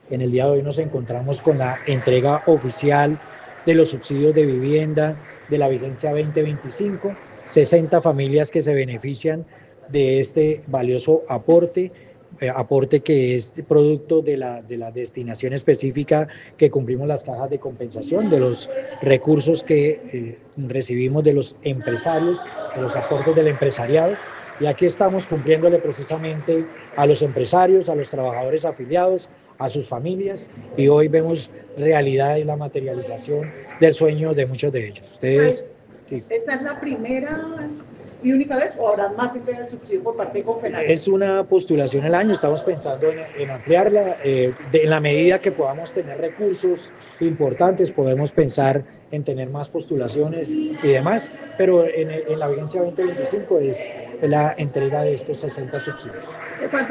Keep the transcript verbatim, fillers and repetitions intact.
En el día de hoy nos encontramos con la entrega oficial de los subsidios de vivienda de la vigencia veinte veinticinco, sesenta familias que se benefician de este valioso aporte, eh, aporte que es producto de la, de la destinación específica que cumplimos las cajas de compensación, de los recursos que eh, recibimos de los empresarios, de los aportes del empresariado. Y aquí estamos cumpliéndole precisamente a los empresarios, a los trabajadores afiliados, a sus familias, y hoy vemos realidad y la materialización del sueño de muchos de ellos. Ustedes, sí. ¿Esta es la primera y única vez o habrá más entregas de subsidio por parte de Confenalco? Es una postulación al año, estamos pensando en, en ampliarla, eh, de, en la medida que podamos tener recursos importantes, podemos pensar en tener más postulaciones y demás, pero en, en la vigencia veinte veinticinco es la entrega de estos sesenta subsidios.